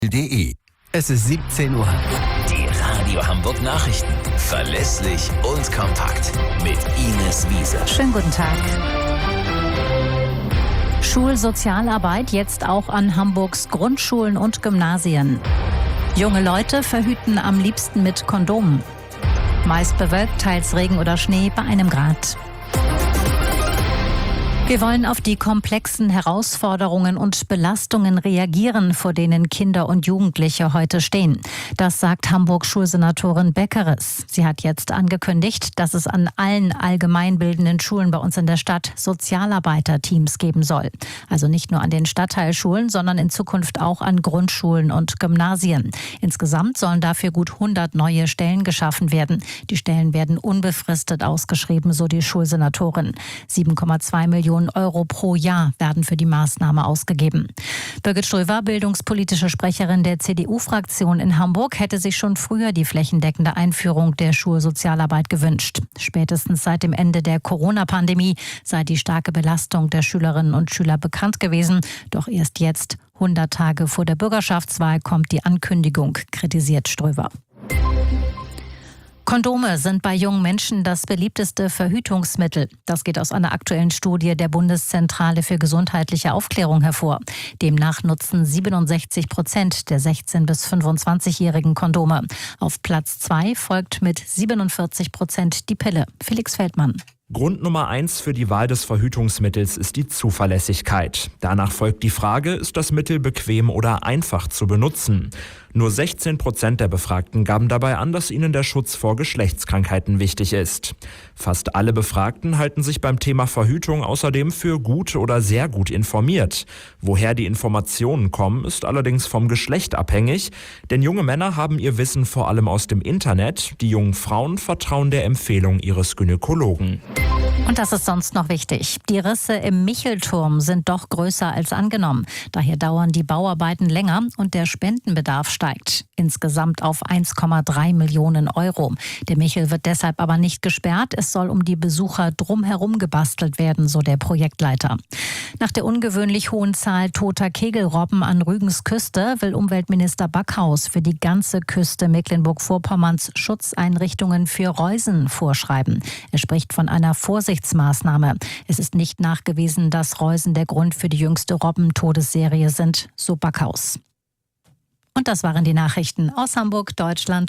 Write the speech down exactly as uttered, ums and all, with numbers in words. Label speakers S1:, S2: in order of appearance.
S1: De. Es ist siebzehn Uhr.
S2: Die Radio Hamburg Nachrichten. Verlässlich und kompakt. Mit Ines Wiese.
S3: Schönen guten Tag. Schulsozialarbeit jetzt auch an Hamburgs Grundschulen und Gymnasien. Junge Leute verhüten am liebsten mit Kondomen. Meist bewölkt, teils Regen oder Schnee bei einem Grad. Wir wollen auf die komplexen Herausforderungen und Belastungen reagieren, vor denen Kinder und Jugendliche heute stehen. Das sagt Hamburg-Schulsenatorin Beckeres. Sie hat jetzt angekündigt, dass es an allen allgemeinbildenden Schulen bei uns in der Stadt Sozialarbeiterteams geben soll. Also nicht nur an den Stadtteilschulen, sondern in Zukunft auch an Grundschulen und Gymnasien. Insgesamt sollen dafür gut hundert neue Stellen geschaffen werden. Die Stellen werden unbefristet ausgeschrieben, so die Schulsenatorin. sieben Komma zwei Millionen Euro pro Jahr werden für die Maßnahme ausgegeben. Birgit Ströwer, bildungspolitische Sprecherin der C D U-Fraktion in Hamburg, hätte sich schon früher die flächendeckende Einführung der Schulsozialarbeit gewünscht. Spätestens seit dem Ende der Corona-Pandemie sei die starke Belastung der Schülerinnen und Schüler bekannt gewesen. Doch erst jetzt, hundert Tage vor der Bürgerschaftswahl, kommt die Ankündigung, kritisiert Ströwer. Kondome sind bei jungen Menschen das beliebteste Verhütungsmittel. Das geht aus einer aktuellen Studie der Bundeszentrale für gesundheitliche Aufklärung hervor. Demnach nutzen siebenundsechzig Prozent der sechzehn- bis fünfundzwanzigjährigen Kondome. Auf Platz zwei folgt mit siebenundvierzig Prozent die Pille. Felix Feldmann.
S4: Grund Nummer eins für die Wahl des Verhütungsmittels ist die Zuverlässigkeit. Danach folgt die Frage, ist das Mittel bequem oder einfach zu benutzen? Nur sechzehn Prozent der Befragten gaben dabei an, dass ihnen der Schutz vor Geschlechtskrankheiten wichtig ist. Fast alle Befragten halten sich beim Thema Verhütung außerdem für gut oder sehr gut informiert. Woher die Informationen kommen, ist allerdings vom Geschlecht abhängig, denn junge Männer haben ihr Wissen vor allem aus dem Internet, die jungen Frauen vertrauen der Empfehlung ihres Gynäkologen.
S3: Und das ist sonst noch wichtig. Die Risse im Michelturm sind doch größer als angenommen. Daher dauern die Bauarbeiten länger und der Spendenbedarf steigt. Insgesamt auf eins Komma drei Millionen Euro. Der Michel wird deshalb aber nicht gesperrt. Es soll um die Besucher drumherum gebastelt werden, so der Projektleiter. Nach der ungewöhnlich hohen Zahl toter Kegelrobben an Rügens Küste will Umweltminister Backhaus für die ganze Küste Mecklenburg-Vorpommerns Schutzeinrichtungen für Reusen vorschreiben. Er spricht von einer Vorsichtsmaßnahme. Es ist nicht nachgewiesen, dass Reusen der Grund für die jüngste Robbentodesserie sind, so Backhaus. Und das waren die Nachrichten aus Hamburg, Deutschland